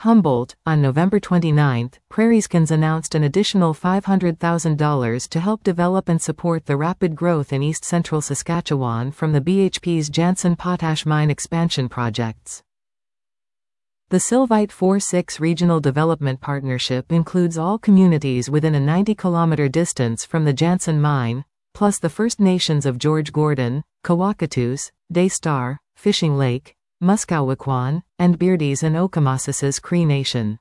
Humboldt. On November 29, Prairieskens announced an additional $500,000 to help develop and support the rapid growth in East Central Saskatchewan from the BHP's Jansen Potash Mine expansion projects. The Sylvite 4-6 Regional Development Partnership includes all communities within a 90-kilometer distance from the Jansen Mine, plus the First Nations of George Gordon, Kawakatus, Day Star, Fishing Lake, Muskowekwan, and Beardies and Okamasis's Cree Nation.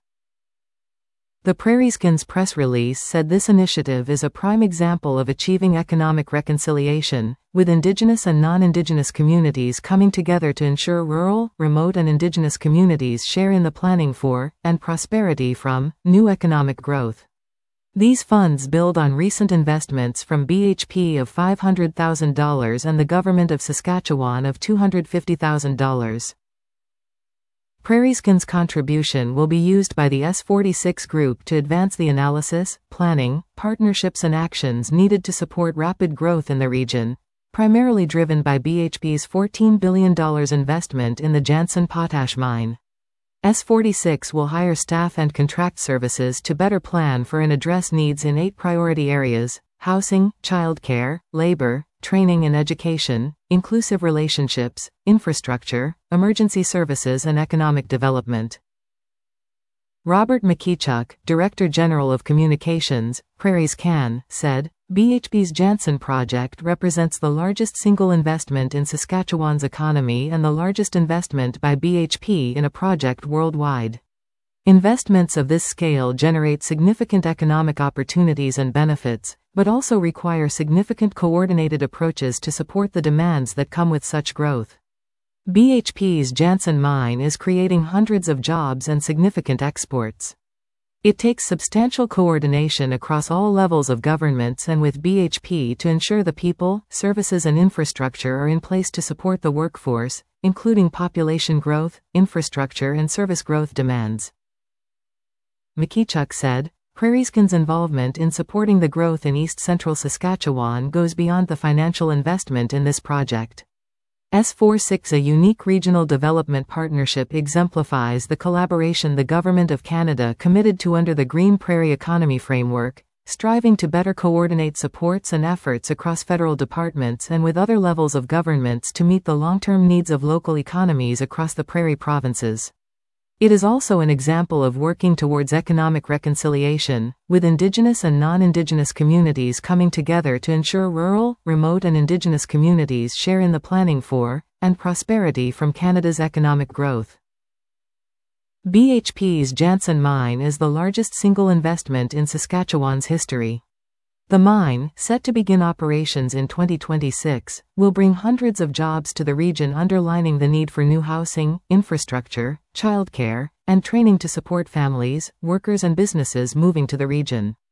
The Prairieskens press release said this initiative is a prime example of achieving economic reconciliation, with Indigenous and non-Indigenous communities coming together to ensure rural, remote and Indigenous communities share in the planning for, and prosperity from, new economic growth. These funds build on recent investments from BHP of $500,000 and the Government of Saskatchewan of $250,000. Prairieskens' contribution will be used by the S46 Group to advance the analysis, planning, partnerships and actions needed to support rapid growth in the region, primarily driven by BHP's $14 billion investment in the Jansen Potash Mine. S46 will hire staff and contract services to better plan for and address needs in 8 priority areas: housing, childcare, labor, training and education, inclusive relationships, infrastructure, emergency services and economic development. Robert McKechuk, Director General of Communications, Prairiesken, said, BHP's Jansen project represents the largest single investment in Saskatchewan's economy and the largest investment by BHP in a project worldwide. Investments of this scale generate significant economic opportunities and benefits, but also require significant coordinated approaches to support the demands that come with such growth. BHP's Jansen mine is creating hundreds of jobs and significant exports. It takes substantial coordination across all levels of governments and with BHP to ensure the people, services and infrastructure are in place to support the workforce, including population growth, infrastructure and service growth demands. McKechuk said, Prairieskens' involvement in supporting the growth in East Central Saskatchewan goes beyond the financial investment in this project. S46, a unique regional development partnership, exemplifies the collaboration the Government of Canada committed to under the Green Prairie Economy Framework, striving to better coordinate supports and efforts across federal departments and with other levels of governments to meet the long-term needs of local economies across the prairie provinces. It is also an example of working towards economic reconciliation, with Indigenous and non-Indigenous communities coming together to ensure rural, remote and Indigenous communities share in the planning for, and prosperity from Canada's economic growth. BHP's Jansen mine is the largest single investment in Saskatchewan's history. The mine, set to begin operations in 2026, will bring hundreds of jobs to the region, underlining the need for new housing, infrastructure, childcare, and training to support families, workers and businesses moving to the region.